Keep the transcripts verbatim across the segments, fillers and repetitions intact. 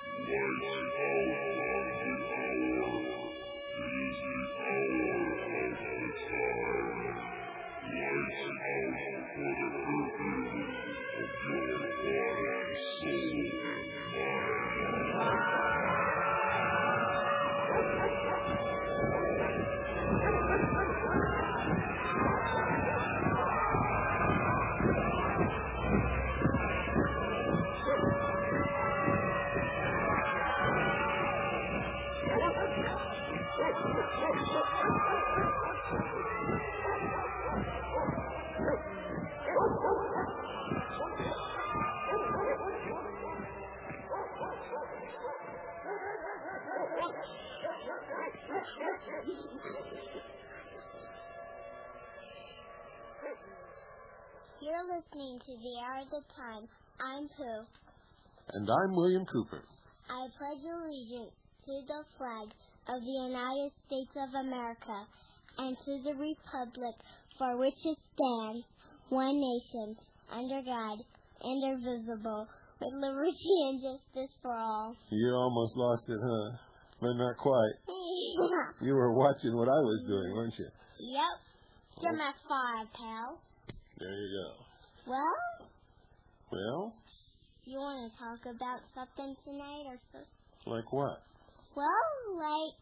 You're listening to The Hour of the Time. I'm Pooh. And I'm William Cooper. I pledge allegiance to the flag of the United States of America and to the republic for which it stands, one nation, under God, indivisible, with liberty and justice for all. You almost lost it, huh? But not quite. You were watching what I was doing, weren't you? Yep. You're my five, pal. There you go. Well? Well? You want to talk about something tonight or so? Like what? Well, like,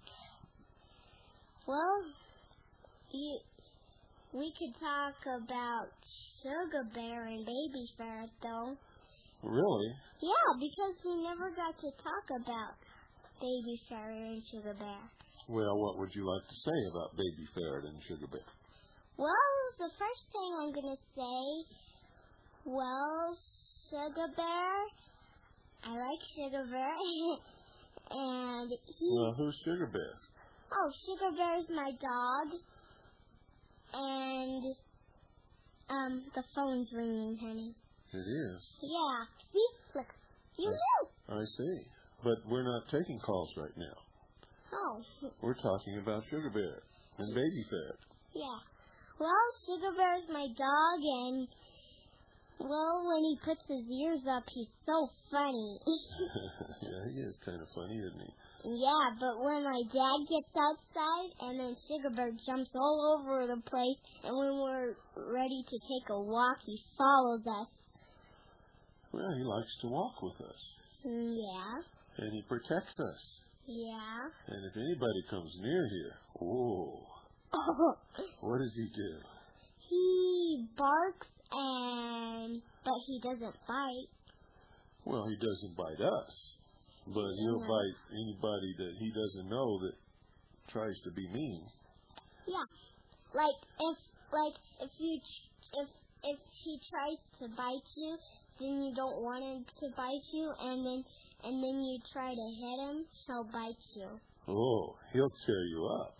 well, you, we could talk about Sugar Bear and Baby Ferret, though. Really? Yeah, because we never got to talk about Baby Ferret and Sugar Bear. Well, what would you like to say about Baby Ferret and Sugar Bear? Well, the first thing I'm going to say, well, Sugar Bear, I like Sugar Bear, and he... Well, who's Sugar Bear? Oh, Sugar Bear is my dog, and, um, the phone's ringing, honey. It is? Yeah. See? Look. You knew. I see. But we're not taking calls right now. Oh. We're talking about Sugar Bear and Baby Ferret. Yeah. Well, Sugar Bear is my dog, and, well, when he puts his ears up, he's so funny. Yeah, he is kind of funny, isn't he? Yeah, but when my dad gets outside, and then Sugar Bear jumps all over the place, and when we're ready to take a walk, he follows us. Well, he likes to walk with us. Yeah. And he protects us. Yeah. And if anybody comes near here, oh, what does he do? He barks, and but he doesn't bite. Well, he doesn't bite us, but he'll No. bite anybody that he doesn't know that tries to be mean. Yeah, like if like if you if if he tries to bite you, then you don't want him to bite you, and then and then you try to hit him, he'll bite you. Oh, he'll tear you up.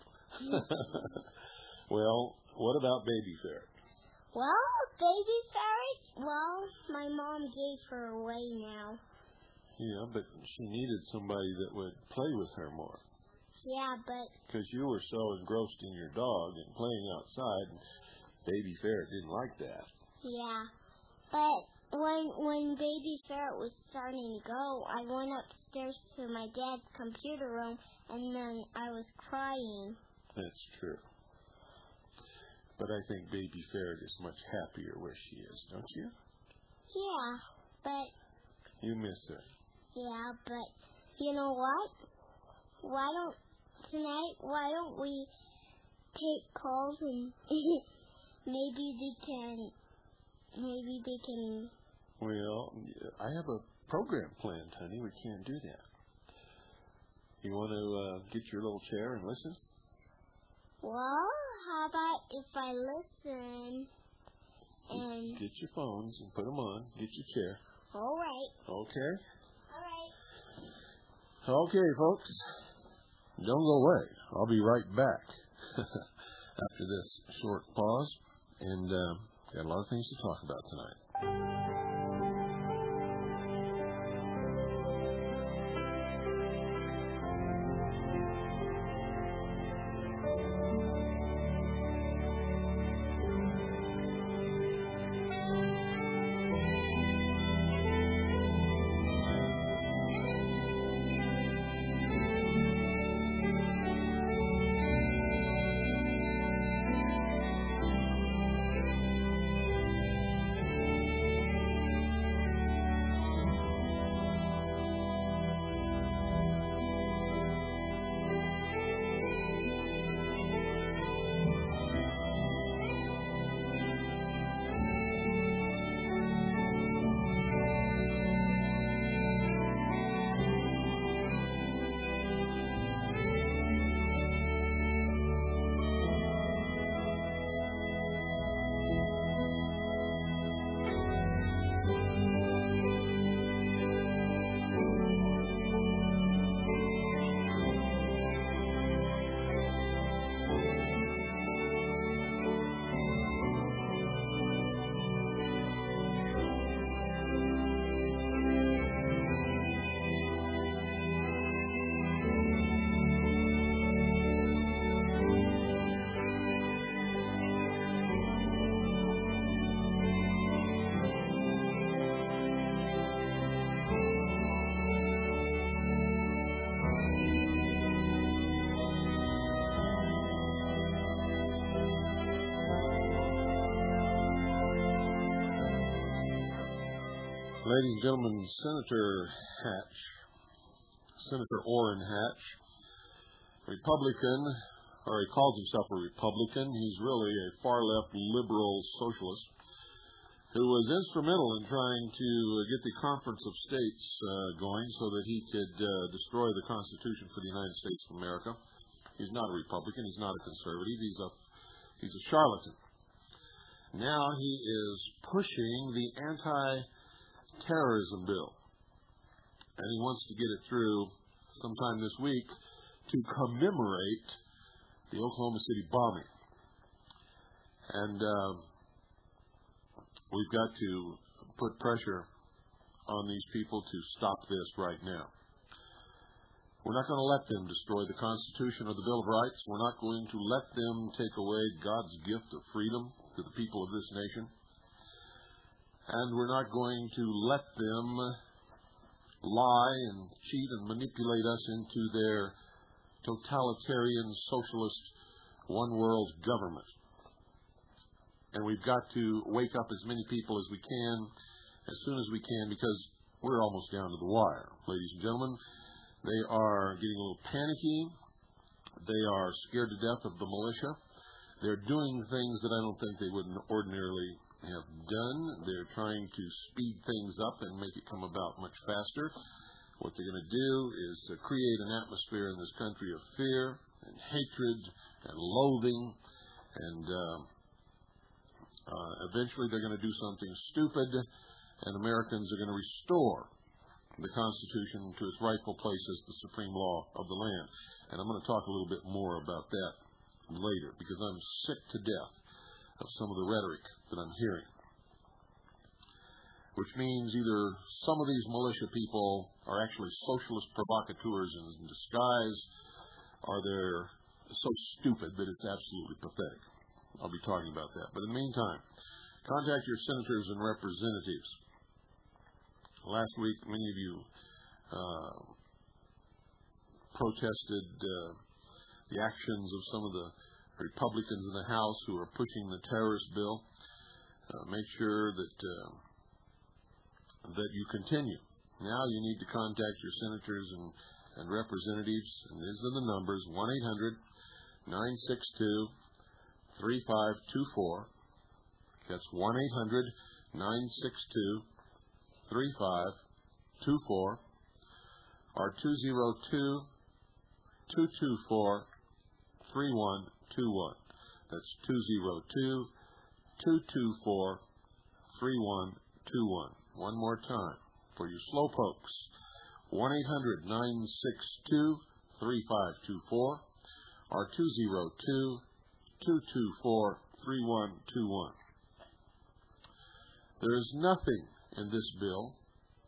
Well, what about Baby Ferret? Well, Baby Ferret, well, my mom gave her away now. Yeah, but she needed somebody that would play with her more. Yeah, but... Because you were so engrossed in your dog and playing outside, and Baby Ferret didn't like that. Yeah, but when when Baby Ferret was starting to go, I went upstairs to my dad's computer room, and then I was crying. That's true. But I think Baby Ferret is much happier where she is, don't you? Yeah, but... You miss her. Yeah, but you know what? Why don't, tonight, why don't we take calls and maybe they can, maybe they can... Well, I have a program planned, honey. We can't do that. You want to uh, get your little chair and listen? Well, how about if I listen and... Get your phones and put them on. Get your chair. All right. Okay? All right. Okay, folks. Don't go away. I'll be right back after this short pause. And uh, got a lot of things to talk about tonight. Ladies and gentlemen, Senator Hatch, Senator Orrin Hatch, Republican, or he calls himself a Republican. He's really a far-left liberal socialist who was instrumental in trying to get the Conference of States uh, going so that he could uh, destroy the Constitution for the United States of America. He's not a Republican. He's not a conservative. He's a he's a charlatan. Now he is pushing the anti-terrorism bill, and he wants to get it through sometime this week to commemorate the Oklahoma City bombing. And uh, we've got to put pressure on these people to stop this right now. We're not going to let them destroy the Constitution or the Bill of Rights. We're not going to let them take away God's gift of freedom to the people of this nation. And we're not going to let them lie and cheat and manipulate us into their totalitarian, socialist, one-world government. And we've got to wake up as many people as we can, as soon as we can, because we're almost down to the wire. Ladies and gentlemen, they are getting a little panicky. They are scared to death of the militia. They're doing things that I don't think they would ordinarily have done. They're trying to speed things up and make it come about much faster. What they're going to do is uh, create an atmosphere in this country of fear and hatred and loathing, and uh, uh, eventually they're going to do something stupid, and Americans are going to restore the Constitution to its rightful place as the supreme law of the land. And I'm going to talk a little bit more about that later, because I'm sick to death of some of the rhetoric that I'm hearing, which means either some of these militia people are actually socialist provocateurs in disguise, or they're so stupid that it's absolutely pathetic. I'll be talking about that. But in the meantime, contact your senators and representatives. Last week, many of you uh, protested uh, the actions of some of the Republicans in the House who are pushing the terrorist bill. Uh, make sure that uh, that you continue. Now you need to contact your senators and, and representatives, and these are the numbers: one eight hundred nine six two three five two four. That's one eight hundred nine six two three five two four, or two zero two two two four three one two one. That's two zero two two two four three one two one. One more time for you slowpokes: one eight hundred nine six two three five two four, or two zero two two two four three one two one. There is nothing in this bill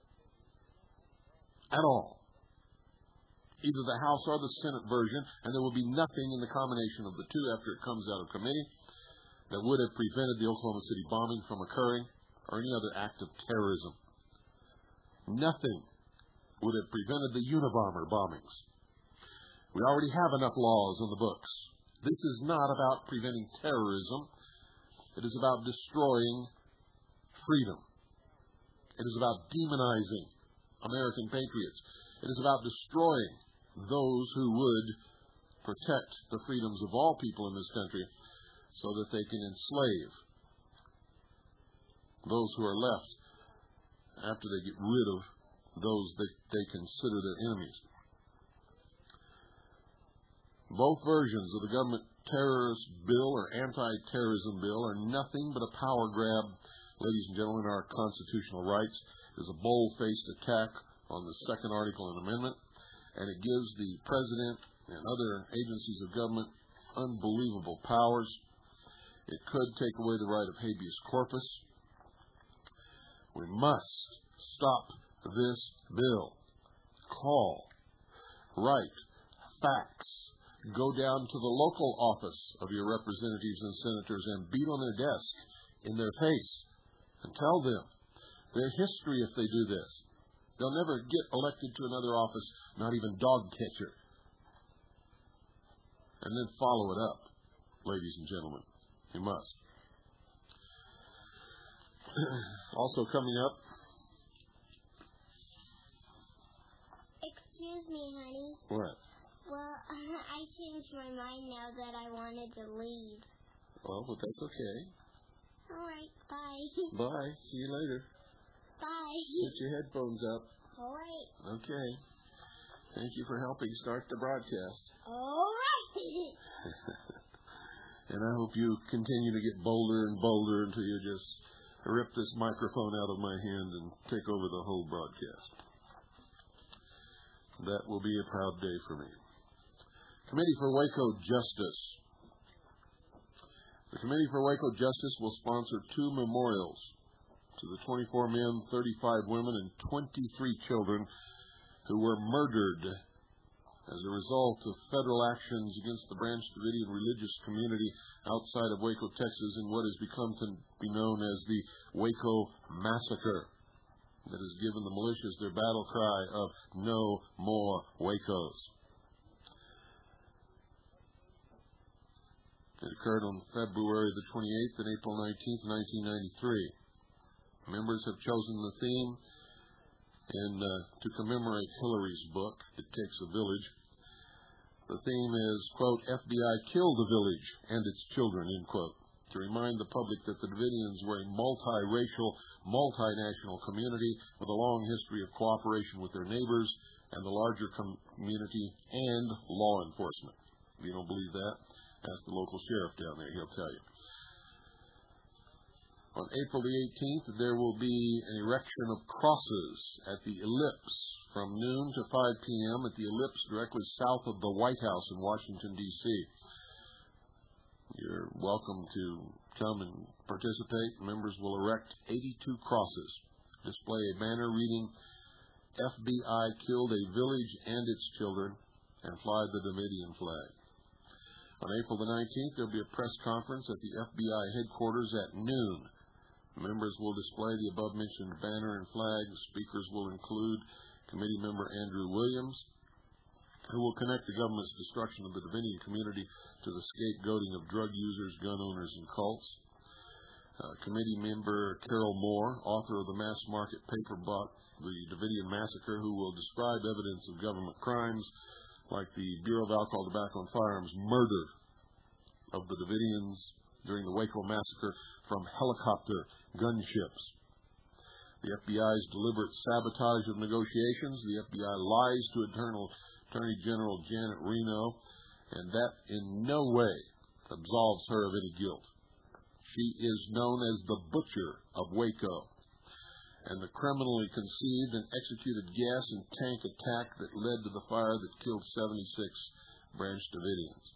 at all, either the House or the Senate version, and there will be nothing in the combination of the two after it comes out of committee that would have prevented the Oklahoma City bombing from occurring or any other act of terrorism. Nothing would have prevented the Unabomber bombings. We already have enough laws on the books. This is not about preventing terrorism. It is about destroying freedom. It is about demonizing American patriots. It is about destroying those who would protect the freedoms of all people in this country so that they can enslave those who are left after they get rid of those that they consider their enemies. Both versions of the government terrorist bill or anti-terrorism bill are nothing but a power grab. Ladies and gentlemen, our constitutional rights is a bold-faced attack on the second article and amendment, and it gives the president and other agencies of government unbelievable powers. It could take away the right of habeas corpus. We must stop this bill. Call, write, fax, go down to the local office of your representatives and senators and beat on their desk in their face and tell them their history if they do this. They'll never get elected to another office, not even dog catcher. And then follow it up, ladies and gentlemen. You must. Also coming up Excuse me, honey. What? Well, I changed my mind now that I wanted to leave. Well, but that's okay. All right, bye. Bye. See you later. Bye. Put your headphones up. All right. Okay. Thank you for helping start the broadcast. All right. And I hope you continue to get bolder and bolder until you just rip this microphone out of my hand and take over the whole broadcast. That will be a proud day for me. Committee for Waco Justice. The Committee for Waco Justice will sponsor two memorials to the twenty-four men, thirty-five women, and twenty-three children who were murdered as a result of federal actions against the Branch Davidian religious community outside of Waco, Texas, in what has become to be known as the Waco Massacre, that has given the militias their battle cry of "No More Wacos." It occurred on February the twenty-eighth and April nineteenth, nineteen ninety-three. Members have chosen the theme in, uh, to commemorate Hillary's book, It Takes a Village. The theme is, quote, F B I killed the village and its children, end quote, to remind the public that the Davidians were a multiracial, multinational community with a long history of cooperation with their neighbors and the larger community and law enforcement. If you don't believe that, ask the local sheriff down there. He'll tell you. On April the eighteenth, there will be an erection of crosses at the Ellipse from noon to five p.m. at the Ellipse directly south of the White House in Washington, D C You're welcome to come and participate. Members will erect eighty-two crosses, display a banner reading, F B I killed a village and its children, and fly the Davidian flag. On April the nineteenth, there will be a press conference at the F B I headquarters at noon. Members will display the above-mentioned banner and flag. Speakers will include Committee Member Andrew Williams, who will connect the government's destruction of the Davidian community to the scapegoating of drug users, gun owners, and cults. Uh, Committee Member Carol Moore, author of the mass market paper book, The Davidian Massacre, who will describe evidence of government crimes like the Bureau of Alcohol, Tobacco, and Firearms murder of the Davidians during the Waco Massacre from helicopter gunships. The F B I's deliberate sabotage of negotiations. The F B I lies to Eternal Attorney General Janet Reno, and that in no way absolves her of any guilt. She is known as the Butcher of Waco, and the criminally conceived and executed gas and tank attack that led to the fire that killed seventy-six Branch Davidians.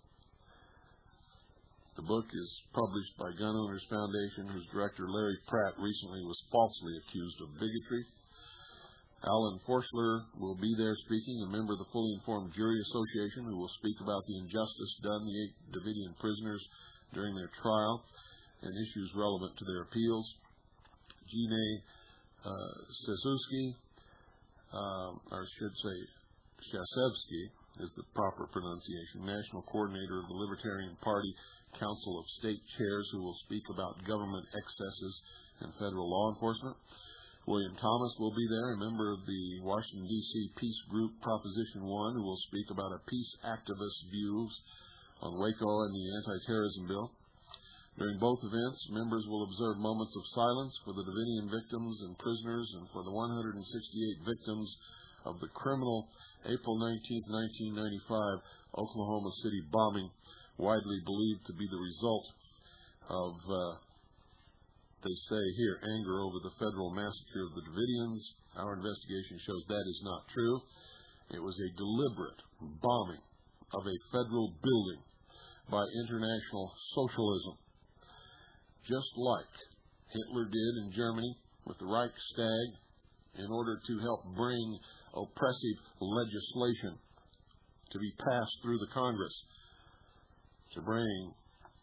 The book is published by Gun Owners Foundation, whose director, Larry Pratt, recently was falsely accused of bigotry. Alan Forschler will be there speaking, a member of the Fully Informed Jury Association, who will speak about the injustice done the eight Davidian prisoners during their trial and issues relevant to their appeals. Gene uh, Staszewski, uh, or I should say Shasevsky is the proper pronunciation, National Coordinator of the Libertarian Party Council of State Chairs, who will speak about government excesses in federal law enforcement. William Thomas will be there, a member of the Washington, D C Peace Group Proposition one, who will speak about a peace activist views on Waco and the anti-terrorism bill. During both events, members will observe moments of silence for the Davidian victims and prisoners and for the one hundred sixty-eight victims of the criminal April nineteenth, nineteen ninety-five Oklahoma City bombing, widely believed to be the result of, uh, they say here, anger over the federal massacre of the Davidians. Our investigation shows that is not true. It was a deliberate bombing of a federal building by international socialism, just like Hitler did in Germany with the Reichstag in order to help bring oppressive legislation to be passed through the Congress to bring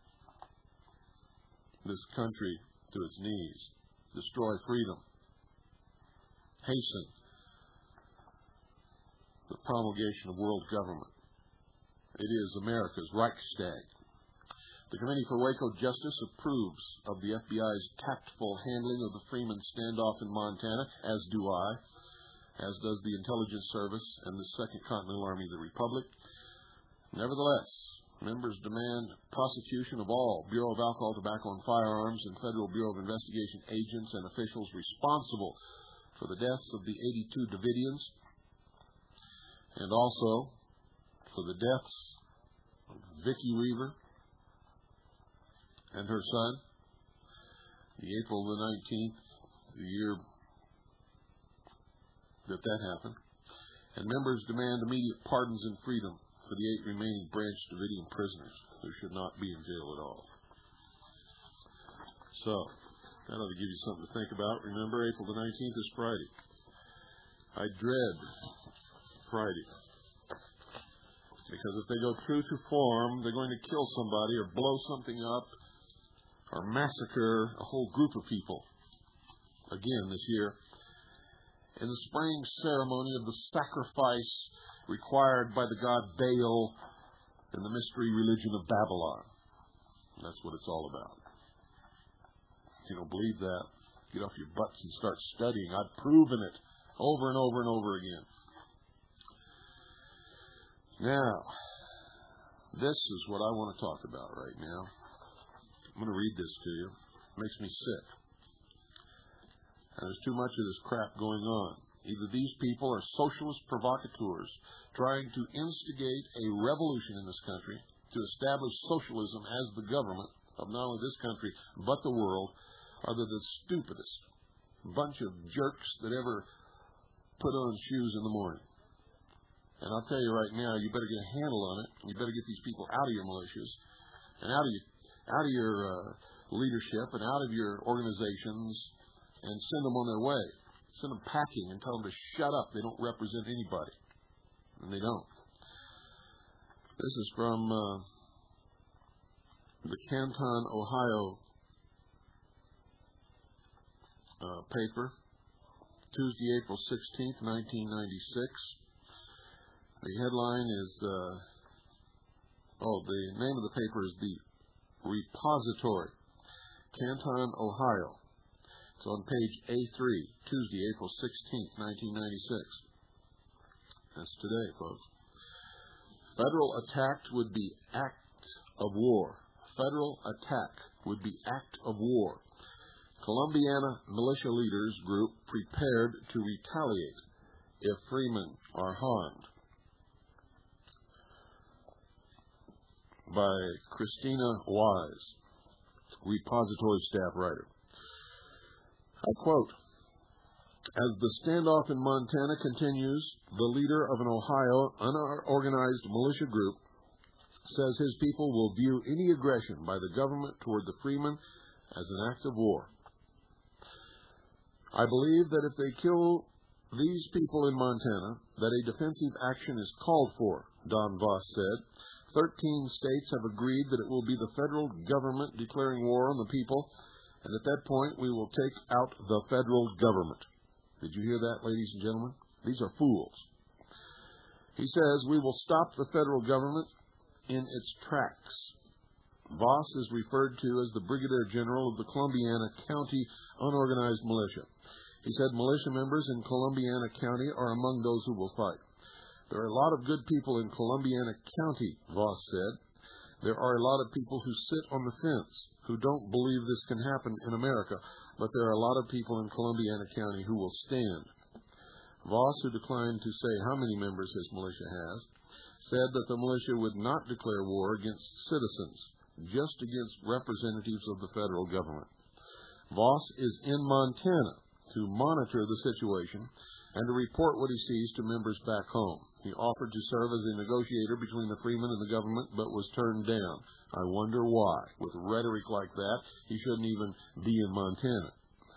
this country to its knees, destroy freedom, hasten the promulgation of world government. It is America's Reichstag. The Committee for Waco Justice approves of the F B I's tactful handling of the Freeman standoff in Montana, as do I, as does the Intelligence Service and the Second Continental Army of the Republic. Nevertheless, members demand prosecution of all Bureau of Alcohol, Tobacco, and Firearms and Federal Bureau of Investigation agents and officials responsible for the deaths of the eighty-two Davidians, and also for the deaths of Vicki Weaver and her son, the April the nineteenth, the year that that happened. And members demand immediate pardons and freedom for the eight remaining Branch Davidian prisoners who should not be in jail at all. So, that ought to give you something to think about. Remember, April the nineteenth is Friday. I dread Friday, because if they go true to form, they're going to kill somebody or blow something up or massacre a whole group of people again this year in the spring ceremony of the sacrifice required by the god Baal in the mystery religion of Babylon. And that's what it's all about. If you don't believe that, get off your butts and start studying. I've proven it over and over and over again. Now, this is what I want to talk about right now. I'm going to read this to you. It makes me sick. And there's too much of this crap going on. Either these people are socialist provocateurs trying to instigate a revolution in this country to establish socialism as the government of not only this country but the world, or they're the stupidest bunch of jerks that ever put on shoes in the morning. And I'll tell you right now, you better get a handle on it. You better get these people out of your militias and out of your, out of your uh, leadership and out of your organizations and send them on their way. Send them packing and tell them to shut up. They don't represent anybody. And they don't. This is from uh, the Canton, Ohio uh, paper, Tuesday, April sixteenth, nineteen ninety-six. The headline is, uh, oh, the name of the paper is The Repository, Canton, Ohio. It's on page A three, Tuesday, April sixteenth, nineteen ninety-six. That's today, folks. Federal attack would be act of war. Federal attack would be act of war. Columbiana militia leaders group prepared to retaliate if freemen are harmed. By Christina Wise, repository staff writer. I quote, as the standoff in Montana continues, the leader of an Ohio unorganized militia group says his people will view any aggression by the government toward the freemen as an act of war. I believe that if they kill these people in Montana, that a defensive action is called for, Don Voss said. Thirteen states have agreed that it will be the federal government declaring war on the people, and at that point we will take out the federal government. Did you hear that, ladies and gentlemen? These are fools. He says we will stop the federal government in its tracks. Voss is referred to as the Brigadier General of the Columbiana County Unorganized Militia. He said militia members in Columbiana County are among those who will fight. There are a lot of good people in Columbiana County, Voss said. There are a lot of people who sit on the fence, who don't believe this can happen in America, but there are a lot of people in Columbiana County who will stand. Voss, who declined to say how many members his militia has, said that the militia would not declare war against citizens, just against representatives of the federal government. Voss is in Montana to monitor the situation and to report what he sees to members back home. He offered to serve as a negotiator between the freemen and the government, but was turned down. I wonder why. With rhetoric like that, he shouldn't even be in Montana.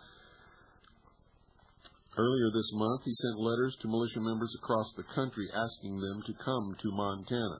Earlier this month, he sent letters to militia members across the country asking them to come to Montana.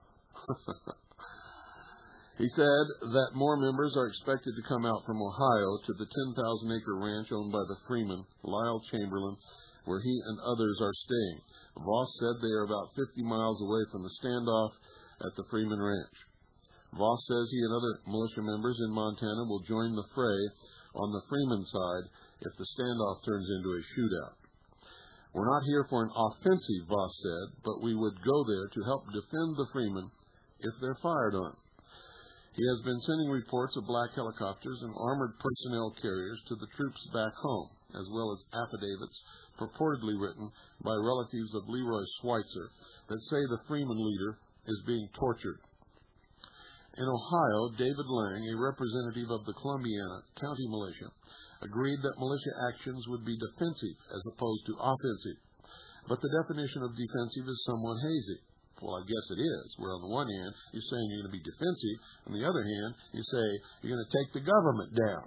He said that more members are expected to come out from Ohio to the ten thousand acre ranch owned by the freeman, Lyle Chamberlain, where he and others are staying. Voss said they are about fifty miles away from the standoff at the Freeman Ranch. Voss says he and other militia members in Montana will join the fray on the Freeman side if the standoff turns into a shootout. We're not here for an offensive, Voss said, but we would go there to help defend the freemen if they're fired on. He has been sending reports of black helicopters and armored personnel carriers to the troops back home, as well as affidavits purportedly written by relatives of Leroy Schweitzer that say the freeman leader is being tortured. In Ohio, David Lang, a representative of the Columbiana County Militia, agreed that militia actions would be defensive as opposed to offensive. But the definition of defensive is somewhat hazy. Well, I guess it is, where on the one hand, you're saying you're going to be defensive, on the other hand, you say you're going to take the government down.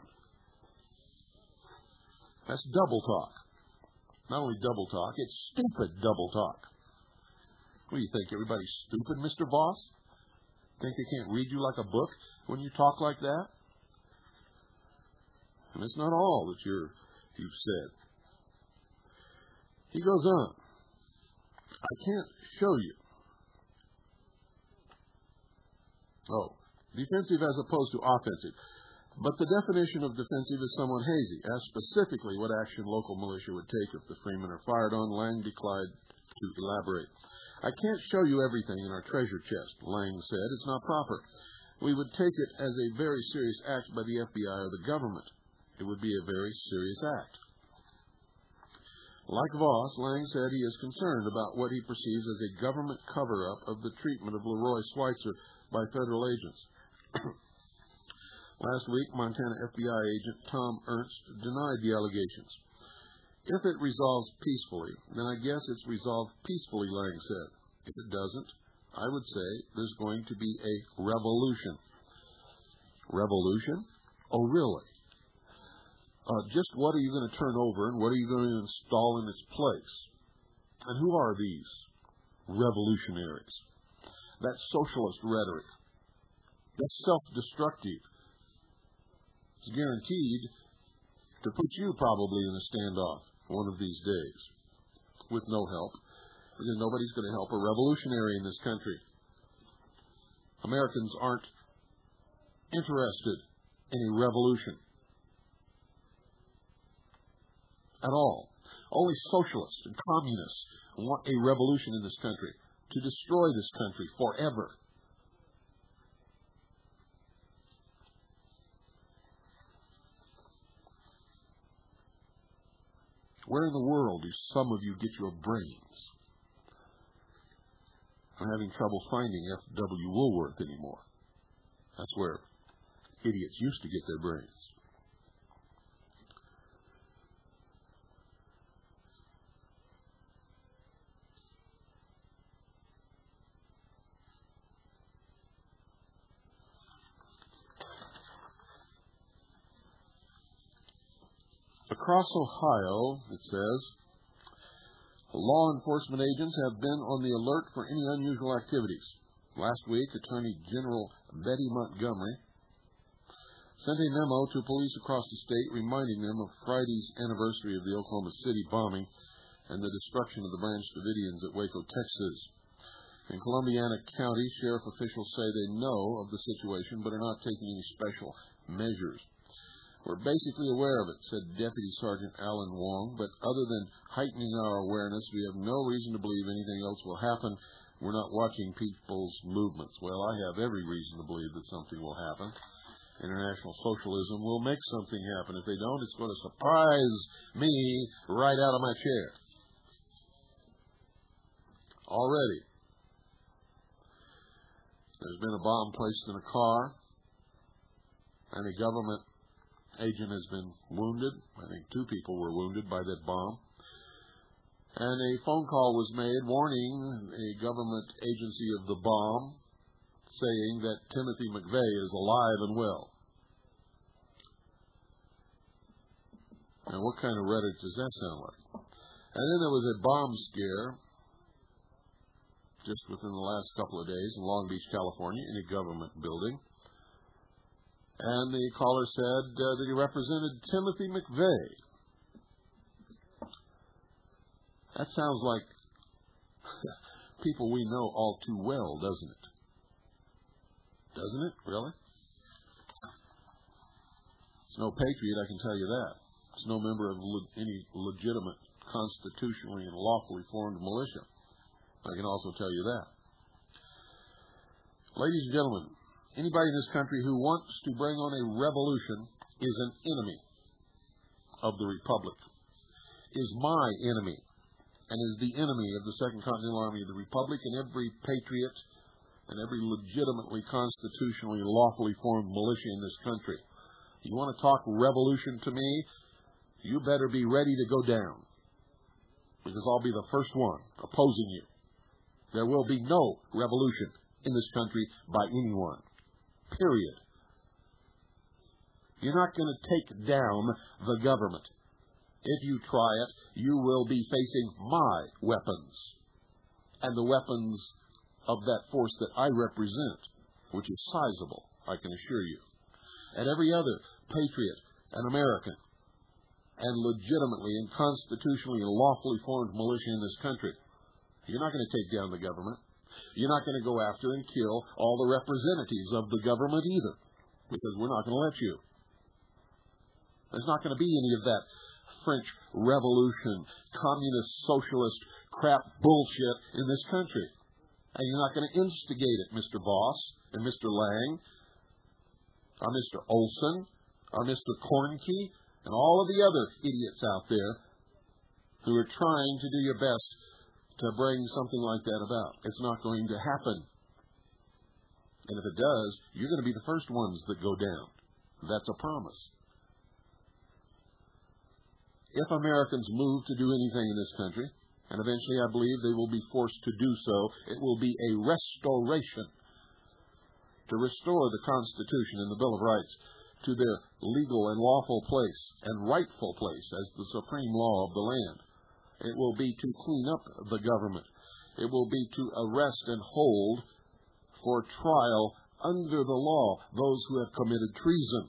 That's double talk. Not only double talk, it's stupid double talk. What do you think, everybody's stupid, Mister Voss? Think they can't read you like a book when you talk like that? And it's not all that you're, you've said. He goes on. I can't show you. Oh, defensive as opposed to offensive. But the definition of defensive is somewhat hazy. Ask specifically what action local militia would take if the freemen are fired on. Lang declined to elaborate. I can't show you everything in our treasure chest, Lang said. It's not proper. We would take it as a very serious act by the F B I or the government. It would be a very serious act. Like Voss, Lang said he is concerned about what he perceives as a government cover-up of the treatment of Leroy Schweitzer by federal agents. Last week, Montana F B I agent Tom Ernst denied the allegations. If it resolves peacefully, then I guess it's resolved peacefully, Lang said. If it doesn't, I would say there's going to be a revolution. Revolution? Oh, really? Uh, just what are you going to turn over and what are you going to install in its place? And who are these revolutionaries? That's socialist rhetoric. That's self-destructive. It's guaranteed to put you probably in a standoff one of these days with no help, because nobody's going to help a revolutionary in this country. Americans aren't interested in a revolution at all. Only socialists and communists want a revolution in this country, to destroy this country forever. Where in the world do some of you get your brains? I'm having trouble finding F W Woolworth anymore. That's where idiots used to get their brains. Across Ohio, it says, law enforcement agents have been on the alert for any unusual activities. Last week, Attorney General Betty Montgomery sent a memo to police across the state reminding them of Friday's anniversary of the Oklahoma City bombing and the destruction of the Branch Davidians at Waco, Texas. In Columbiana County, sheriff officials say they know of the situation but are not taking any special measures. We're basically aware of it, said Deputy Sergeant Alan Wong, but other than heightening our awareness, we have no reason to believe anything else will happen. We're not watching people's movements. Well, I have every reason to believe that something will happen. International socialism will make something happen. If they don't, it's going to surprise me right out of my chair. Already, there's been a bomb placed in a car, and a government agent has been wounded. I think two people were wounded by that bomb. And a phone call was made warning a government agency of the bomb, saying that Timothy McVeigh is alive and well. Now, what kind of rhetoric does that sound like? And then there was a bomb scare just within the last couple of days in Long Beach, California, in a government building. And the caller said uh, that he represented Timothy McVeigh. That sounds like people we know all too well, doesn't it? Doesn't it, really? It's no patriot, I can tell you that. It's no member of le- any legitimate constitutionally and lawfully formed militia. I can also tell you that. Ladies and gentlemen, anybody in this country who wants to bring on a revolution is an enemy of the Republic, is my enemy, and is the enemy of the Second Continental Army of the Republic and every patriot and every legitimately constitutionally lawfully formed militia in this country. You want to talk revolution to me, you better be ready to go down, because I'll be the first one opposing you. There will be no revolution in this country by anyone. Period. You're not going to take down the government. If you try it, you will be facing my weapons and the weapons of that force that I represent, which is sizable, I can assure you. And every other patriot and American and legitimately and constitutionally and lawfully formed militia in this country, you're not going to take down the government. You're not going to go after and kill all the representatives of the government either, because we're not going to let you. There's not going to be any of that French Revolution, communist, socialist crap bullshit in this country. And you're not going to instigate it, Mister Voss and Mister Lang, or Mister Olson, or Mister Kornke, and all of the other idiots out there who are trying to do your best to bring something like that about. It's not going to happen. And if it does, you're going to be the first ones that go down. That's a promise. If Americans move to do anything in this country, and eventually I believe they will be forced to do so, it will be a restoration to restore the Constitution and the Bill of Rights to their legal and lawful place and rightful place as the supreme law of the land. It will be to clean up the government. It will be to arrest and hold for trial under the law those who have committed treason.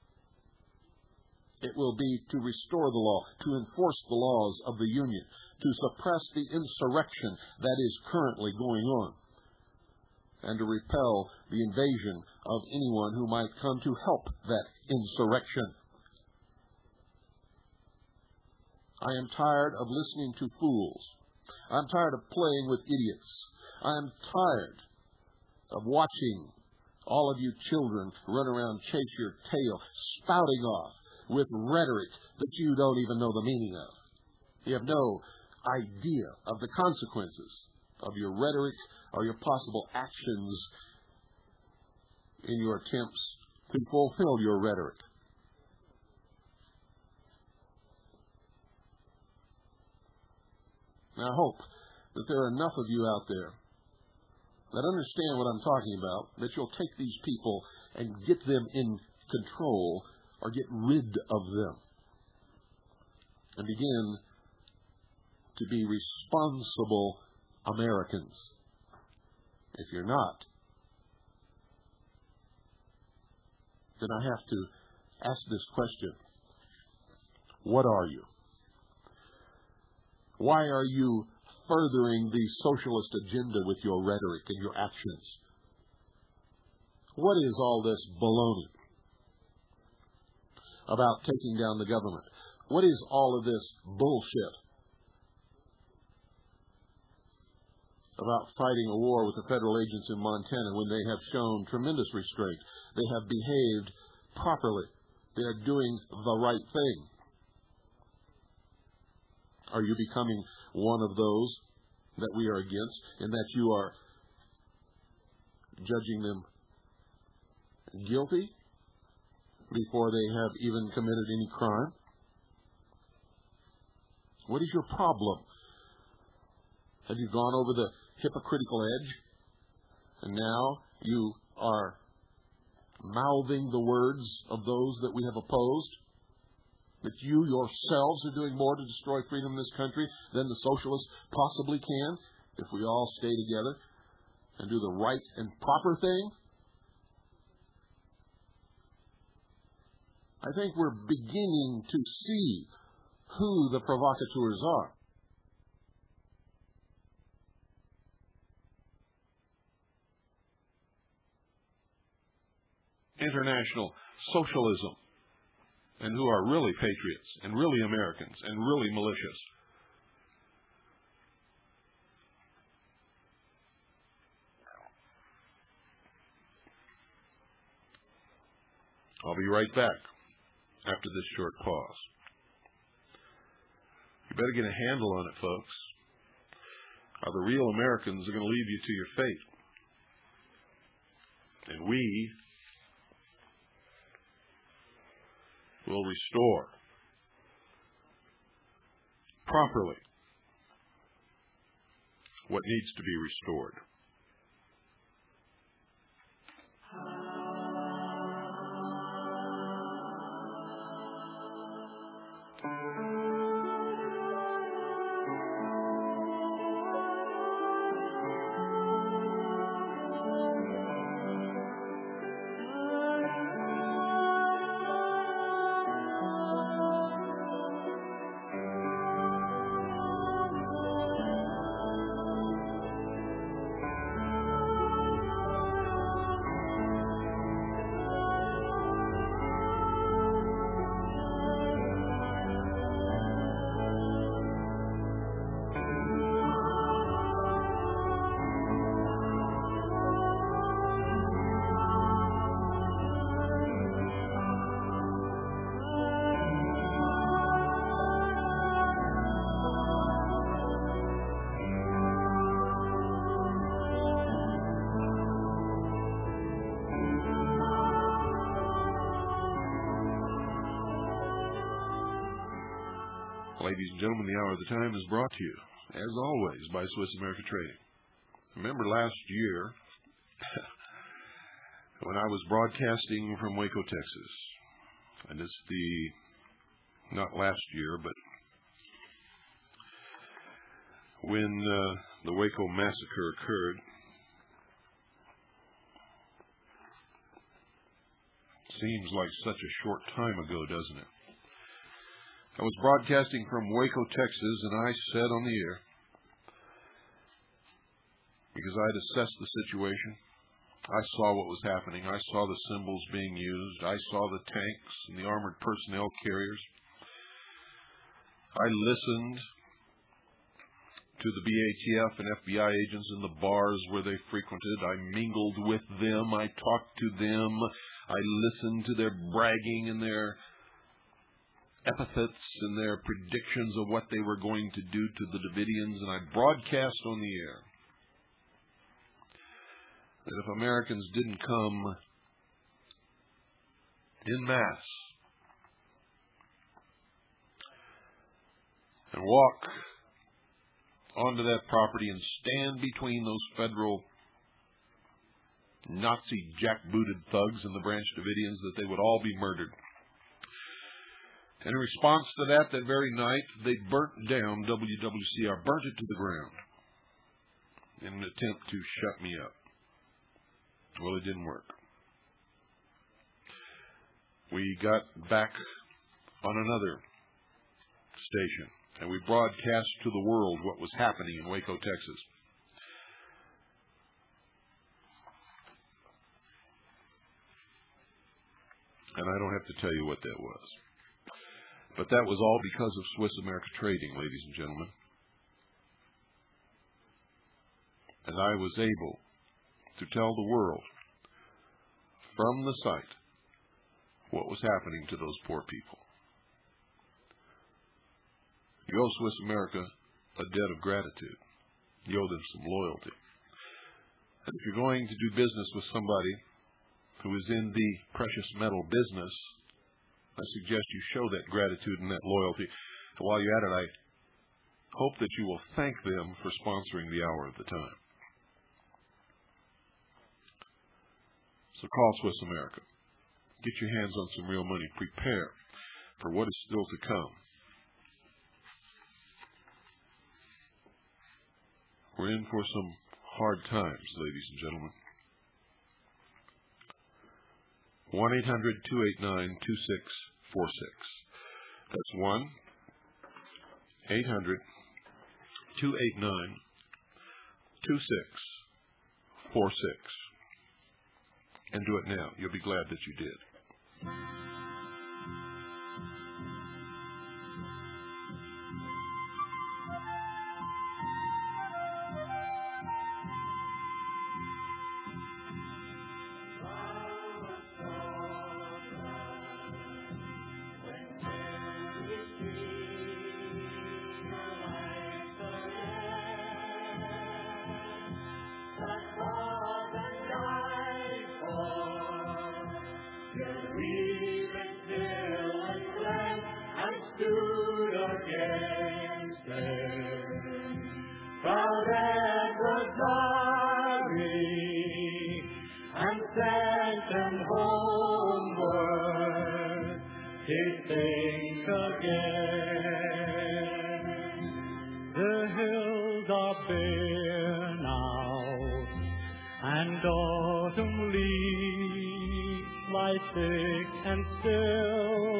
It will be to restore the law, to enforce the laws of the Union, to suppress the insurrection that is currently going on, and to repel the invasion of anyone who might come to help that insurrection. I am tired of listening to fools. I'm tired of playing with idiots. I am tired of watching all of you children run around, chase your tail, spouting off with rhetoric that you don't even know the meaning of. You have no idea of the consequences of your rhetoric or your possible actions in your attempts to fulfill your rhetoric. Now, I hope that there are enough of you out there that understand what I'm talking about, that you'll take these people and get them in control or get rid of them and begin to be responsible Americans. If you're not, then I have to ask this question. What are you? Why are you furthering the socialist agenda with your rhetoric and your actions? What is all this baloney about taking down the government? What is all of this bullshit about fighting a war with the federal agents in Montana when they have shown tremendous restraint? They have behaved properly. They are doing the right thing. Are you becoming one of those that we are against, in that you are judging them guilty before they have even committed any crime? What is your problem? Have you gone over the hypocritical edge, and now you are mouthing the words of those that we have opposed? That you yourselves are doing more to destroy freedom in this country than the socialists possibly can, if we all stay together and do the right and proper thing? I think we're beginning to see who the provocateurs are. International socialism, and who are really patriots and really Americans and really malicious. I'll be right back after this short pause. You better get a handle on it, folks, or the real Americans are going to leave you to your fate. And we will restore properly what needs to be restored. Ladies and gentlemen, the Hour of the Time is brought to you, as always, by Swiss America Trading. Remember last year when I was broadcasting from Waco, Texas, and it's the, not last year, but when uh, the Waco massacre occurred, seems like such a short time ago, doesn't it? I was broadcasting from Waco, Texas, and I said on the air, because I had assessed the situation, I saw what was happening, I saw the symbols being used, I saw the tanks and the armored personnel carriers. I listened to the B A T F and F B I agents in the bars where they frequented. I mingled with them, I talked to them, I listened to their bragging and their epithets and their predictions of what they were going to do to the Davidians, and I broadcast on the air that if Americans didn't come en masse and walk onto that property and stand between those federal Nazi jackbooted thugs and the Branch Davidians, that they would all be murdered. And in response to that, that very night, they burnt down W W C R, burnt it to the ground in an attempt to shut me up. Well, it didn't work. We got back on another station, and we broadcast to the world what was happening in Waco, Texas. And I don't have to tell you what that was. But that was all because of Swiss America Trading, ladies and gentlemen. And I was able to tell the world from the site what was happening to those poor people. You owe Swiss America a debt of gratitude. You owe them some loyalty. And if you're going to do business with somebody who is in the precious metal business, I suggest you show that gratitude and that loyalty. And while you're at it, I hope that you will thank them for sponsoring the Hour of the Time. So call Swiss America. Get your hands on some real money. Prepare for what is still to come. We're in for some hard times, ladies and gentlemen. one eight hundred, two eight nine, two six four six. That's one eight hundred, two eight nine, two six four six. And do it now. You'll be glad that you did. stood against them. Proud Edward's army and sent them homeward. They think again. The hills are bare now, and autumn leaves lie thick and still.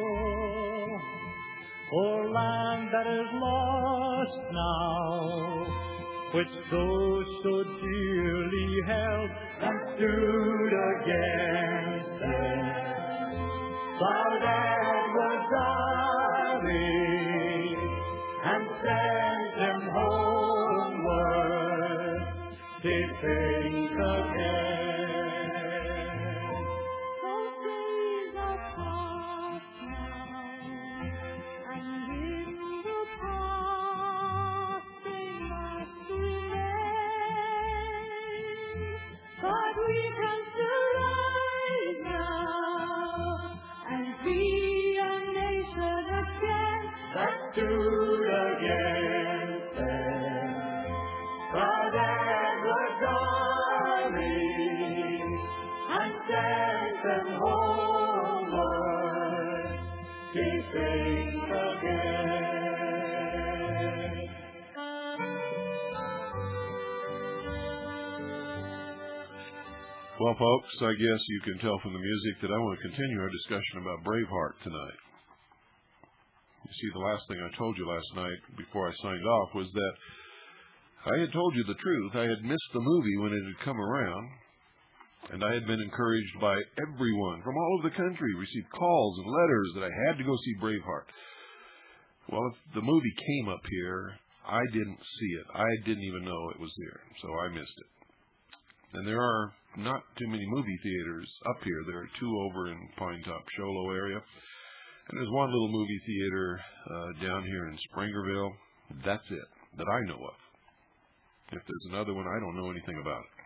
For land that is lost now, which those so dearly held and stood against them. Proud Edward's army and sent them homeward. They think again. Those days are past now, and in the past they must remain. But we can still rise now and be a nation again that stood against them. Proud Edward's army and sent them homeward. They think again. Well, folks, I guess you can tell from the music that I want to continue our discussion about Braveheart tonight. You see, the last thing I told you last night before I signed off was that I had told you the truth. I had missed the movie when it had come around, and I had been encouraged by everyone from all over the country, received calls and letters that I had to go see Braveheart. Well, if the movie came up here, I didn't see it. I didn't even know it was here, so I missed it. And there are not too many movie theaters up here. There are two over in Pine Top, Sholo area. And there's one little movie theater uh, down here in Springerville. That's it, that I know of. If there's another one, I don't know anything about it.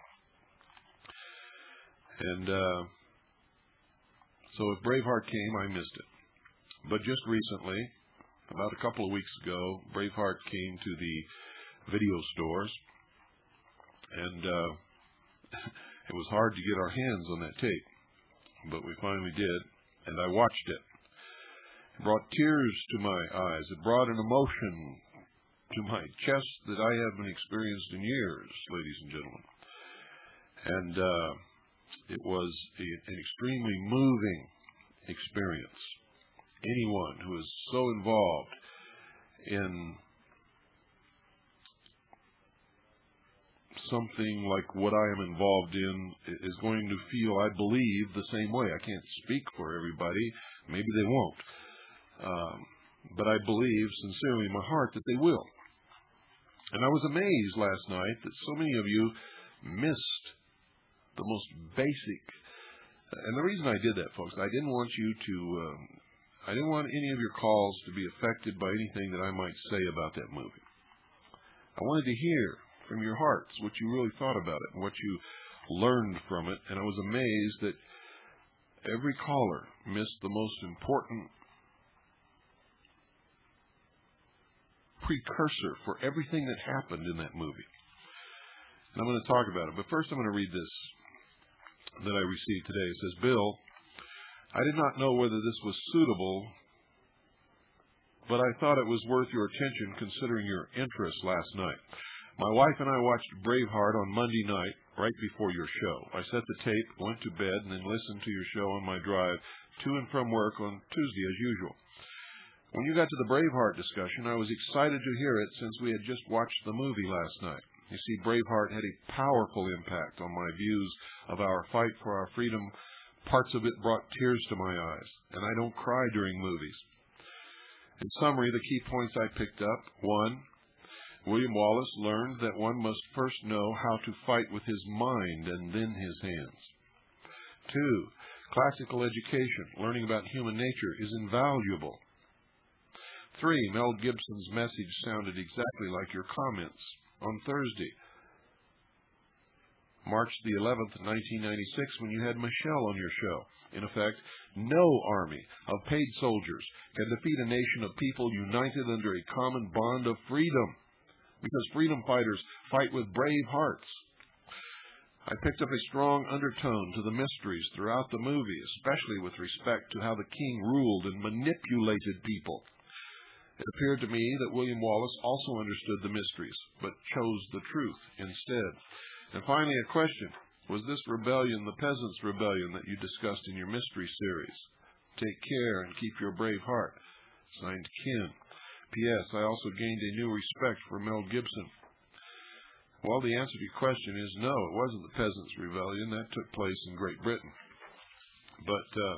And uh, so if Braveheart came, I missed it. But just recently, about a couple of weeks ago, Braveheart came to the video stores. And uh, it was hard to get our hands on that tape. But we finally did, and I watched it. It brought tears to my eyes. It brought an emotion to my chest that I haven't experienced in years, ladies and gentlemen. And uh, it was a, an extremely moving experience. Anyone who is so involved in something like what I am involved in is going to feel, I believe, the same way. I can't speak for everybody. Maybe they won't. Um, but I believe sincerely in my heart that they will. And I was amazed last night that so many of you missed the most basic. And the reason I did that, folks, I didn't want you to, um, I didn't want any of your calls to be affected by anything that I might say about that movie. I wanted to hear from your hearts what you really thought about it and what you learned from it. And I was amazed that every caller missed the most important precursor for everything that happened in that movie. And I'm going to talk about it. But first I'm going to read this that I received today. It says, Bill, I did not know whether this was suitable, but I thought it was worth your attention considering your interest last night. My wife and I watched Braveheart on Monday night, right before your show. I set the tape, went to bed, and then listened to your show on my drive to and from work on Tuesday as usual. When you got to the Braveheart discussion, I was excited to hear it since we had just watched the movie last night. You see, Braveheart had a powerful impact on my views of our fight for our freedom. Parts of it brought tears to my eyes, and I don't cry during movies. In summary, the key points I picked up. One, William Wallace learned that one must first know how to fight with his mind and then his hands. Two, classical education, learning about human nature, is invaluable. Three, Mel Gibson's message sounded exactly like your comments on Thursday. March the eleventh, nineteen ninety-six, when you had Michelle on your show. In effect, no army of paid soldiers can defeat a nation of people united under a common bond of freedom, because freedom fighters fight with brave hearts. I picked up a strong undertone to the mysteries throughout the movie, especially with respect to how the king ruled and manipulated people. It appeared to me that William Wallace also understood the mysteries, but chose the truth instead. And finally, a question. Was this rebellion the Peasants' Rebellion that you discussed in your mystery series? Take care and keep your brave heart. Signed, Ken. P S. I also gained a new respect for Mel Gibson. Well, the answer to your question is no, it wasn't the Peasants' Rebellion. That took place in Great Britain. But uh,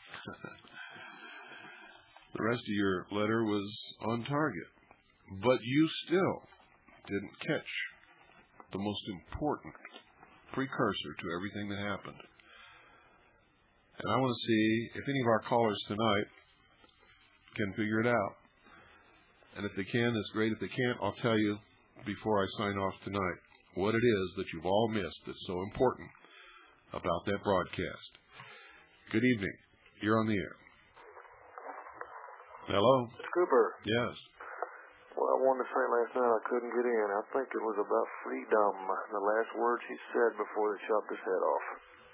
the rest of your letter was on target. But you still didn't catch the most important precursor to everything that happened. And I want to see if any of our callers tonight can figure it out. And if they can, that's great. If they can't, I'll tell you before I sign off tonight what it is that you've all missed that's so important about that broadcast. Good evening. You're on the air. Hello? Mister Cooper. Yes. Well, I wanted to say last night I couldn't get in. I think it was about freedom, the last word she said before they chopped his head off.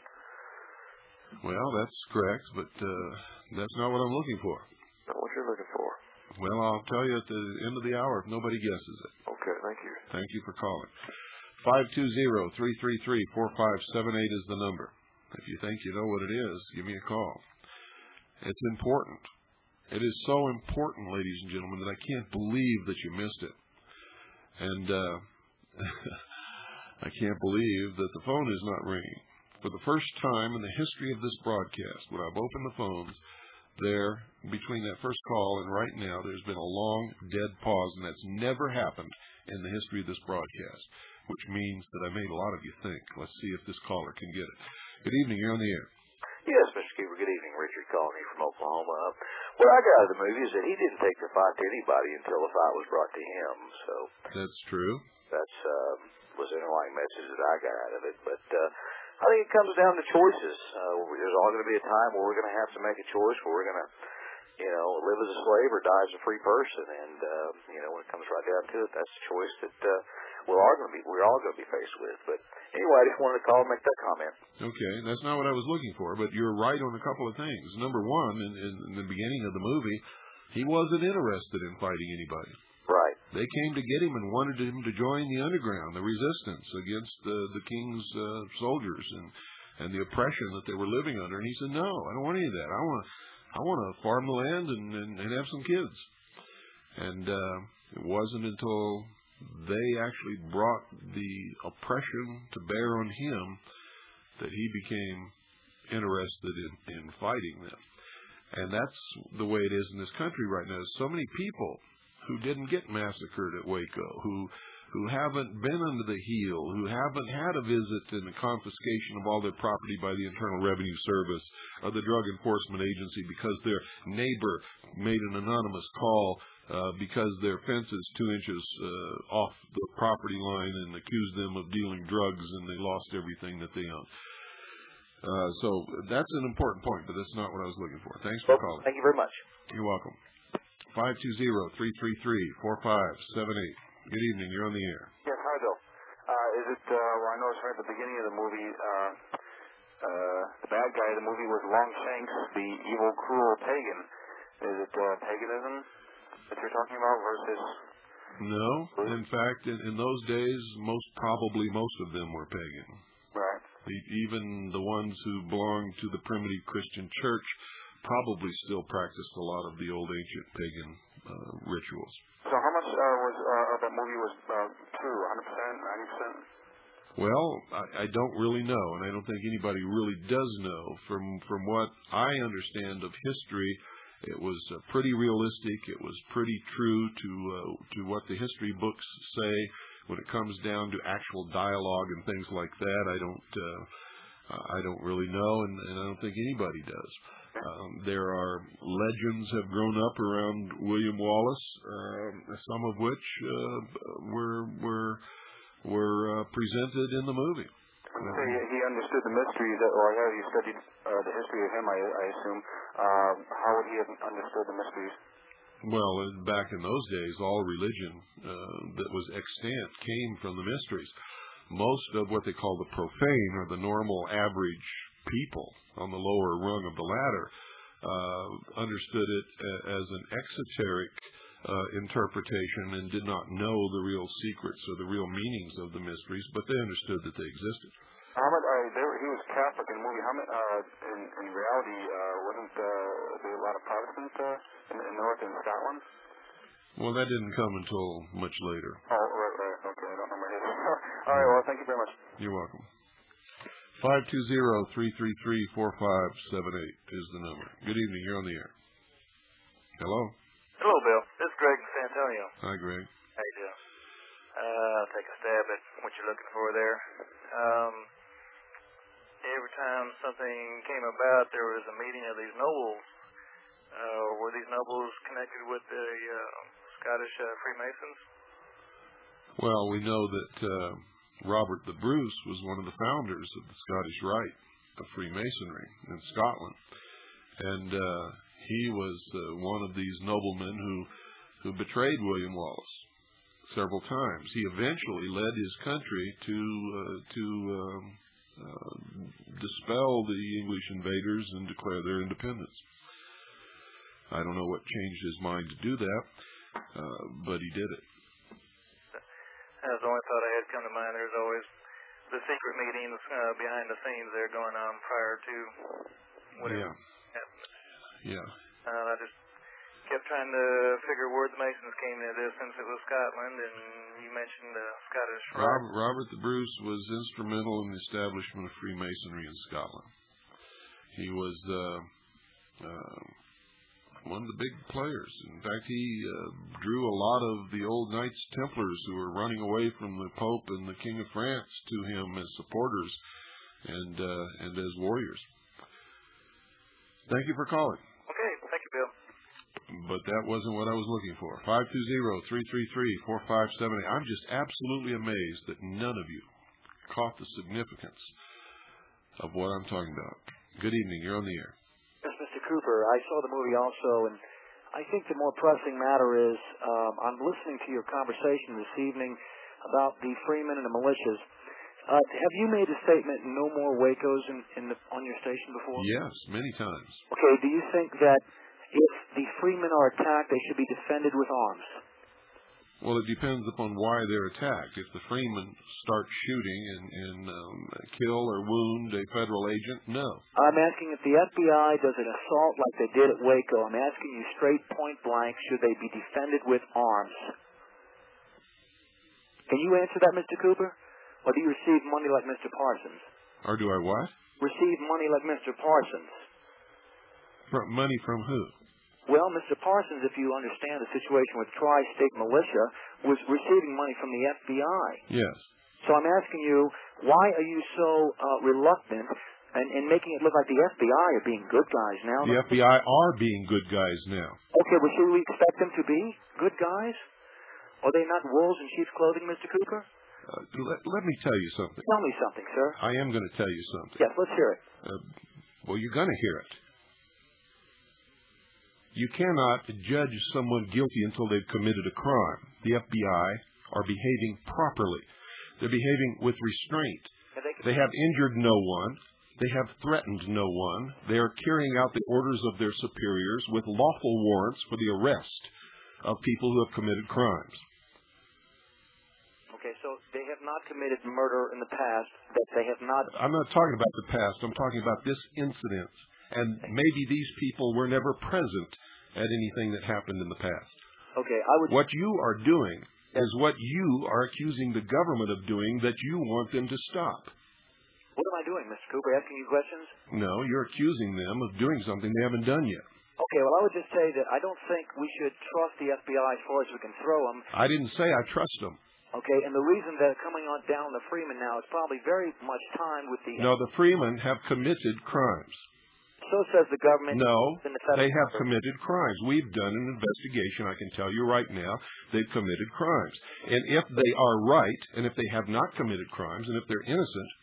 Well, that's correct, but uh, that's not what I'm looking for. Not what you're looking for. Well, I'll tell you at the end of the hour if nobody guesses it. Okay, thank you. Thank you for calling. five two zero, three three three, four five seven eight is the number. If you think you know what it is, give me a call. It's important. It is so important, ladies and gentlemen, that I can't believe that you missed it. And uh, I can't believe that the phone is not ringing. For the first time in the history of this broadcast, when I've opened the phones, there, between that first call and right now, there's been a long, dead pause, and that's never happened in the history of this broadcast, which means that I made a lot of you think. Let's see if this caller can get it. Good evening. You're on the air. Yes, Mister Cooper. Good evening. Richard calling you from Oklahoma. What I got out of the movie is that he didn't take the fight to anybody until the fight was brought to him. So that's true. That's uh, was the underlying message that I got out of it. But uh, I think it comes down to choices. Uh, there's all going to be a time where we're going to have to make a choice, where we're going to, you know, live as a slave or die as a free person. And uh, you know, when it comes right down to it, that's a choice that uh, we're all going to be we're all going to be faced with. But anyway, I just wanted to call and make that comment. Okay, that's not what I was looking for, but you're right on a couple of things. Number one, in, in, in the beginning of the movie, he wasn't interested in fighting anybody. Right. They came to get him and wanted him to join the underground, the resistance against the, the king's uh, soldiers and, and the oppression that they were living under. And he said, no, I don't want any of that. I want to I want to farm the land and, and, and have some kids. And uh, it wasn't until they actually brought the oppression to bear on him that he became interested in, in fighting them. And that's the way it is in this country right now. There's so many people who didn't get massacred at Waco, who who haven't been under the heel, who haven't had a visit and a confiscation of all their property by the Internal Revenue Service or the Drug Enforcement Agency because their neighbor made an anonymous call uh, because their fence is two inches uh, off the property line and accused them of dealing drugs and they lost everything that they owned. Uh, so that's an important point, but that's not what I was looking for. Thanks for well, calling. Thank you very much. You're welcome. five two zero, three three three, four five seven eight. Good evening. You're on the air. Yes, hi, Bill. Uh, is it, uh, well, I noticed right at the beginning of the movie, uh, uh, the bad guy of the movie was Longshanks, the evil, cruel pagan. Is it uh, paganism that you're talking about versus... No. In fact, in, in those days, most probably most of them were pagan. Right. Even the ones who belonged to the primitive Christian church probably still practiced a lot of the old ancient pagan uh, rituals. So how much uh, was uh, of that movie was uh, true? one hundred percent, ninety percent? Well, I, I don't really know, and I don't think anybody really does know. From from what I understand of history, it was uh, pretty realistic. It was pretty true to uh, to what the history books say. When it comes down to actual dialogue and things like that, I don't uh, I don't really know, and, and I don't think anybody does. Um, there are legends have grown up around William Wallace, uh, some of which uh, were were were uh, presented in the movie. you say he understood the mysteries, or how you studied uh, the history of him, I, I assume, uh, how would he have understood the mysteries? Well, back in those days, all religion uh, that was extant came from the mysteries. Most of what they call the profane, or the normal average people on the lower rung of the ladder, uh, understood it as an exoteric uh, interpretation and did not know the real secrets or the real meanings of the mysteries, but they understood that they existed. How much, uh, there, he was Catholic in the movie. How much, uh, in, in reality, uh, wasn't uh, there a lot of Protestants uh, in, in North and Scotland? Well, that didn't come until much later. Oh, right, right. Okay, I don't know my history. All right, well, thank you very much. You're welcome. five two zero, three three three, four five seven eight is the number. Good evening. You're on the air. Hello? Hello, Bill. This is Greg in San Antonio. Hi, Greg. How you doing? Uh, I'll take a stab at what you're looking for there. Um, every time something came about, there was a meeting of these nobles. Uh, were these nobles connected with the uh, Scottish uh, Freemasons? Well, we know that uh, Robert the Bruce was one of the founders of the Scottish Rite of Freemasonry in Scotland. And uh, he was uh, one of these noblemen who, who betrayed William Wallace several times. He eventually led his country to uh, to um, uh, dispel the English invaders and declare their independence. I don't know what changed his mind to do that, uh, but he did it. That was the only thought I had come to mind. There's always the secret meetings uh, behind the scenes there going on prior to whatever Yeah. happened. Yeah. Uh, I just kept trying to figure where the Masons came into this, since it was Scotland, and you mentioned the Scottish Rite. Robert, Robert the Bruce was instrumental in the establishment of Freemasonry in Scotland. He was uh, uh, one of the big players. In fact, he uh, drew a lot of the old Knights Templars who were running away from the Pope and the King of France to him as supporters and uh, and as warriors. Thank you for calling. Okay, thank you, Bill. But that wasn't what I was looking for. five two zero, three three three, four five seven eight. I'm just absolutely amazed that none of you caught the significance of what I'm talking about. Good evening. You're on the air. Yes, Mister Cooper. I saw the movie also, and I think the more pressing matter is um, I'm listening to your conversation this evening about the Freemen and the militias. Uh, have you made a statement, no more Wacos in, in the, on your station before? Yes, many times. Okay, do you think that if the Freemen are attacked, they should be defended with arms? Well, it depends upon why they're attacked. If the Freemen start shooting and, and um, kill or wound a federal agent, no. I'm asking if the F B I does an assault like they did at Waco. I'm asking you straight point blank, should they be defended with arms? Can you answer that, Mister Cooper? Or do you receive money like Mister Parsons? Or do I what? Receive money like Mister Parsons. From money from who? Well, Mister Parsons, if you understand the situation with Tri-State Militia, was receiving money from the F B I. Yes. So I'm asking you, why are you so uh, reluctant and, and making it look like the F B I are being good guys now? The F B I are being good guys now. Okay, well, should we expect them to be good guys? Are they not wolves in sheep's clothing, Mister Cooper? Uh, let, let me tell you something. Tell me something, sir. I am going to tell you something. Yes, let's hear it. Uh, well, you're going to hear it. You cannot judge someone guilty until they've committed a crime. The F B I are behaving properly. They're behaving with restraint. They have injured no one. They have threatened no one. They are carrying out the orders of their superiors with lawful warrants for the arrest of people who have committed crimes. Okay, so they have not committed murder in the past, that they have not... I'm not talking about the past. I'm talking about this incident. And maybe these people were never present at anything that happened in the past. Okay, I would... What you are doing is what you are accusing the government of doing that you want them to stop. What am I doing, Mister Cooper? Asking you questions? No, you're accusing them of doing something they haven't done yet. Okay, well, I would just say that I don't think we should trust the F B I as far as we can throw them. I didn't say I trust them. Okay, and the reason they're coming on down the Freemen now is probably very much timed with the... No, the Freemen have committed crimes. So says the government. No, the they have committed crimes. We've done an investigation. I can tell you right now, they've committed crimes. And if they are right, and if they have not committed crimes, and if they're innocent,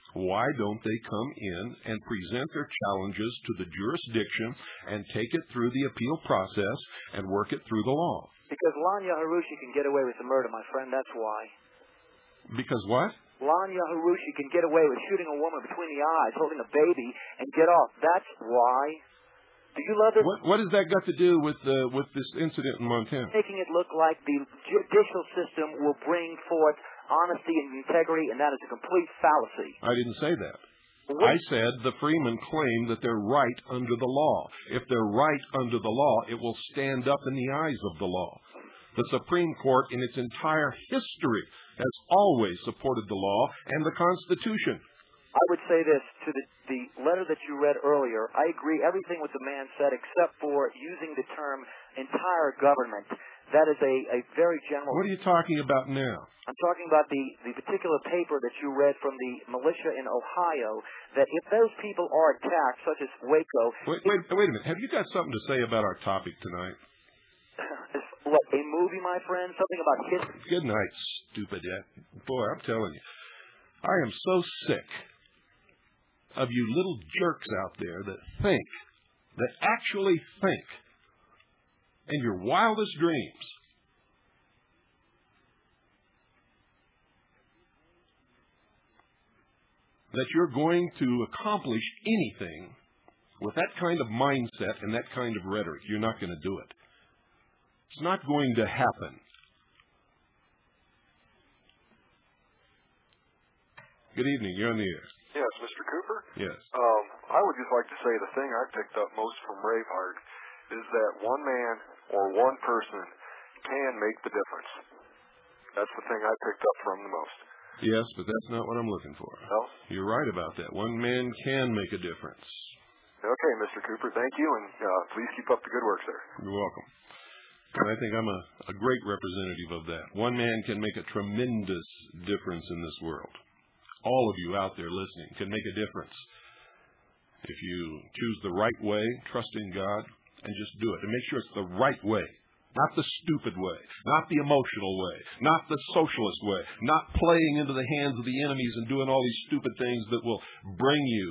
Why don't they come in and present their challenges to the jurisdiction and take it through the appeal process and work it through the law? Because Lanya Harushi can get away with the murder, my friend, that's why. Because what? Lanya Harushi can get away with shooting a woman between the eyes, holding a baby, and get off. That's why. Do you love it? What, what has that got to do with the with this incident in Montana? Making it look like the judicial system will bring forth honesty and integrity, and that is a complete fallacy. I didn't say that. What? I said the freemen claim that they're right under the law. If they're right under the law, it will stand up in the eyes of the law. The Supreme Court, in its entire history, has always supported the law and the Constitution. I would say this to the, the letter that you read earlier. I agree everything what the man said except for using the term entire government. That is a, a very general... What are you talking about now? I'm talking about the, the particular paper that you read from the militia in Ohio, that if those people are attacked, such as Waco... Wait, wait, wait a minute. Have you got something to say about our topic tonight? What, a movie, my friend? Something about history? Good night, stupid. Boy, I'm telling you, I am so sick of you little jerks out there that think, that actually think, in your wildest dreams, that you're going to accomplish anything with that kind of mindset and that kind of rhetoric. You're not going to do it. It's not going to happen. Good evening. You're on the air. Yes, Mister Cooper? Yes. Um, I would just like to say the thing I picked up most from Braveheart is that one man or one person can make the difference. That's the thing I picked up from the most. Yes, but that's not what I'm looking for. No? You're right about that. One man can make a difference. Okay, Mister Cooper, thank you, and uh, please keep up the good work, sir. You're welcome. And I think I'm a, a great representative of that. One man can make a tremendous difference in this world. All of you out there listening can make a difference if you choose the right way, trust in God, and just do it. And make sure it's the right way, not the stupid way, not the emotional way, not the socialist way, not playing into the hands of the enemies and doing all these stupid things that will bring you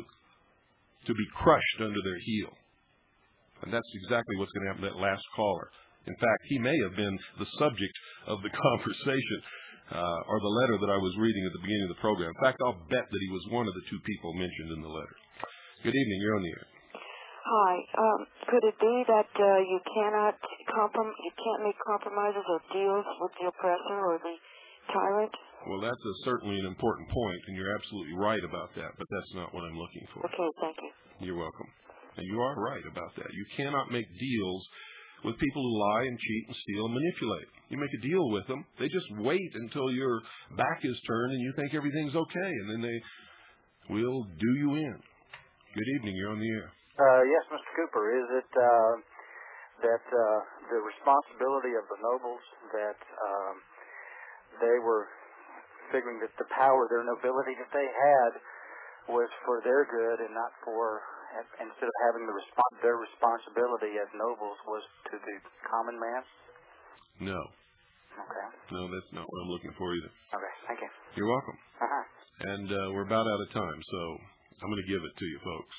to be crushed under their heel. And that's exactly what's going to happen to that last caller. In fact, he may have been the subject of the conversation uh, or the letter that I was reading at the beginning of the program. In fact, I'll bet that he was one of the two people mentioned in the letter. Good evening. You're on the air. Hi. Um, could it be that uh, you cannot comprom- you can't make compromises or deals with the oppressor or the tyrant? Well, that's a, certainly an important point, and you're absolutely right about that, but that's not what I'm looking for. Okay, thank you. You're welcome. And you are right about that. You cannot make deals with people who lie and cheat and steal and manipulate. You make a deal with them, they just wait until your back is turned and you think everything's okay, and then they will do you in. Good evening. You're on the air. Uh, yes, Mister Cooper. Is it uh, that uh, the responsibility of the nobles that um, they were figuring that the power, their nobility that they had was for their good and not for, instead of having the resp- their responsibility as nobles was to the common man? No. Okay. No, that's not what I'm looking for either. Okay, thank you. You're welcome. Uh-huh. And uh, we're about out of time, so I'm going to give it to you, folks.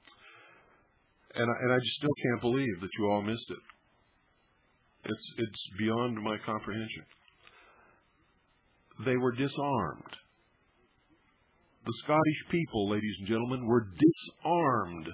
And I, and I just still can't believe that you all missed it. It's it's beyond my comprehension. They were disarmed. The Scottish people, ladies and gentlemen, were disarmed.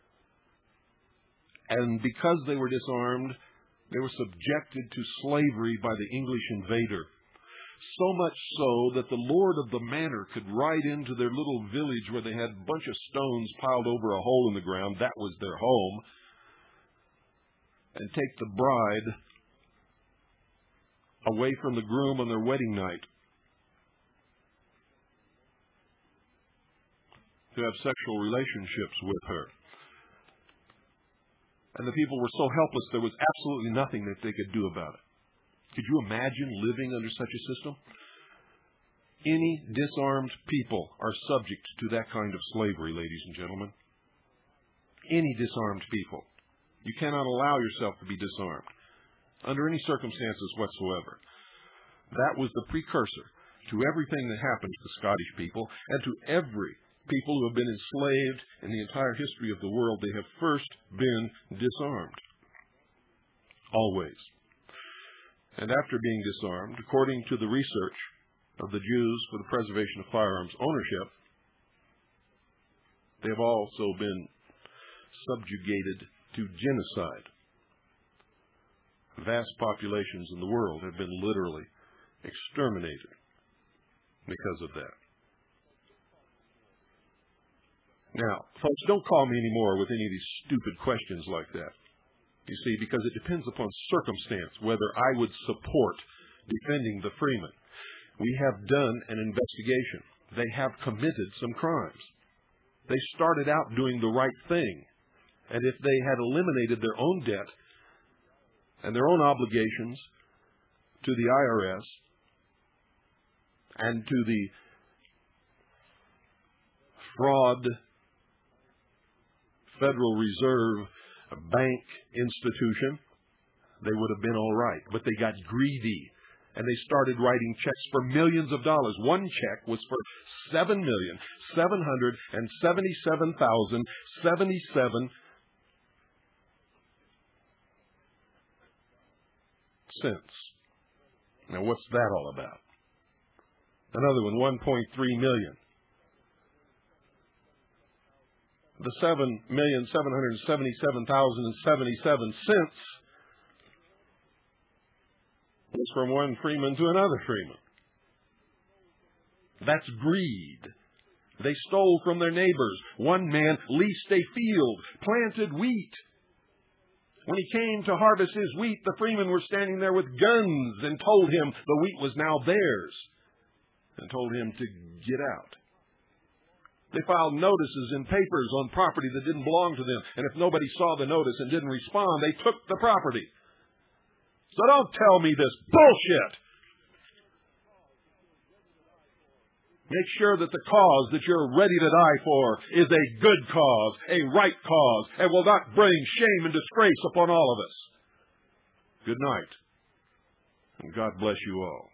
And because they were disarmed, they were subjected to slavery by the English invader. So much so that the lord of the manor could ride into their little village where they had a bunch of stones piled over a hole in the ground, that was their home, and take the bride away from the groom on their wedding night to have sexual relationships with her. And the people were so helpless, there was absolutely nothing that they could do about it. Could you imagine living under such a system? Any disarmed people are subject to that kind of slavery, ladies and gentlemen. Any disarmed people. You cannot allow yourself to be disarmed under any circumstances whatsoever. That was the precursor to everything that happened to the Scottish people and to every people who have been enslaved in the entire history of the world, they have first been disarmed. Always. And after being disarmed, according to the research of the Jews for the Preservation of Firearms Ownership, they have also been subjugated to genocide. Vast populations in the world have been literally exterminated because of that. Now, folks, don't call me anymore with any of these stupid questions like that. You see, because it depends upon circumstance whether I would support defending the freemen. We have done an investigation. They have committed some crimes. They started out doing the right thing. And if they had eliminated their own debt and their own obligations to the I R S and to the fraud Federal Reserve Bank institution, they would have been all right. But they got greedy, and they started writing checks for millions of dollars. One check was for seven million seven hundred seventy-seven thousand seventy-seven cents. Now, what's that all about? Another one, one point three million. The seven million seven hundred seventy-seven thousand seventy-seven cents was from one freeman to another freeman. That's greed. They stole from their neighbors. One man leased a field, planted wheat. When he came to harvest his wheat, the freemen were standing there with guns and told him the wheat was now theirs and told him to get out. They filed notices in papers on property that didn't belong to them. And if nobody saw the notice and didn't respond, they took the property. So don't tell me this bullshit. Make sure that the cause that you're ready to die for is a good cause, a right cause, and will not bring shame and disgrace upon all of us. Good night, and God bless you all.